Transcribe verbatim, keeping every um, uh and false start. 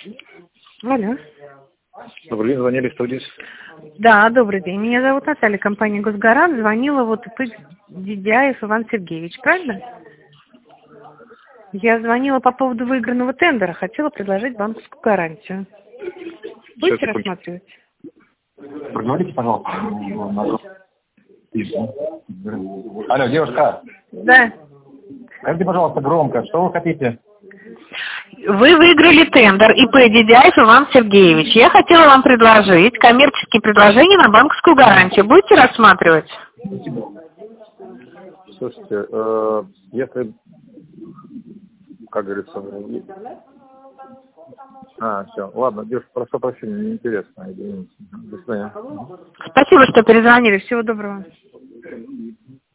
Алло. Добрый день, звонили сто десять. Да, добрый день. Меня зовут Наталья, компания «Госгарант». Звонила вот ИП Дидяев Иван Сергеевич, правильно? Я звонила по поводу выигранного тендера. Хотела предложить банковскую гарантию. Будете Сейчас, рассматривать? Проговорите, пожалуйста. Алло, девушка. Да. Скажите, пожалуйста, громко, что вы хотите? Вы выиграли тендер ИП Дидяев Иван Сергеевич. Я хотела вам предложить коммерческие предложения на банковскую гарантию. Будете рассматривать? Слушайте, э, если, как говорится, а, все, ладно, девушка, прошу прощения, неинтересно, извините. До свидания. Спасибо, что перезвонили. Всего доброго.